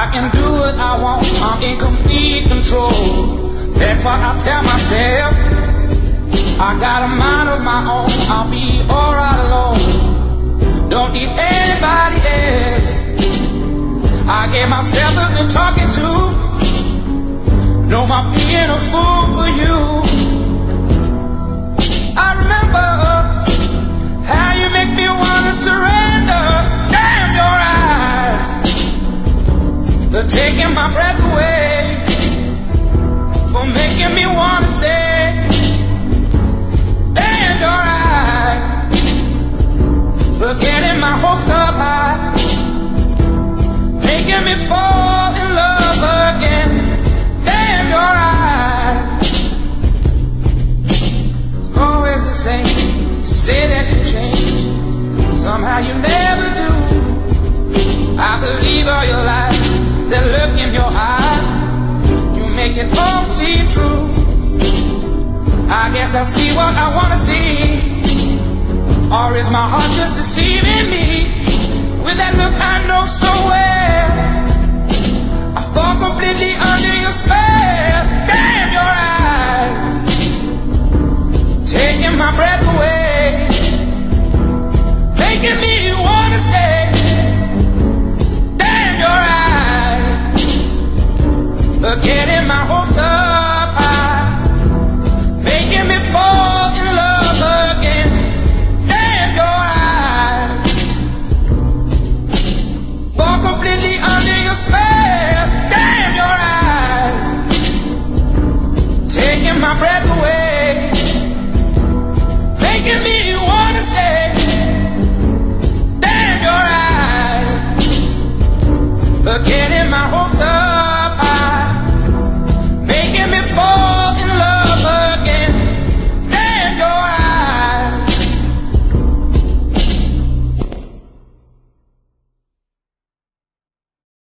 I can do what I want, I'm in complete control. That's why I tell myself, I got a mind of my own, I'll be alright alone. Don't need anybody else. I gave myself a good talking to. No more being a fool for you. I remember how you make me wanna surrender. Damn your eyes, they're taking my breath away, for making me wanna stay. Damn your eyes, for getting my hopes up high, making me fall in love again. Damn your eyes, it's always the same. You say that you change, somehow you never do. I believe all your lies, that look in your eyes, you make it all seem true. I guess I see what I wanna see, or is my heart just deceiving me? With that look I know so well, I fall completely under your spell. Damn your eyes, taking my breath away, making me wanna stay. Damn your eyes, getting my hopes up high, making me fall in love again. Damn your eyes, fall completely under your spell. Damn your eyes, taking my breath away, making me wanna stay. Damn your eyes, getting my hopes up high, making me fall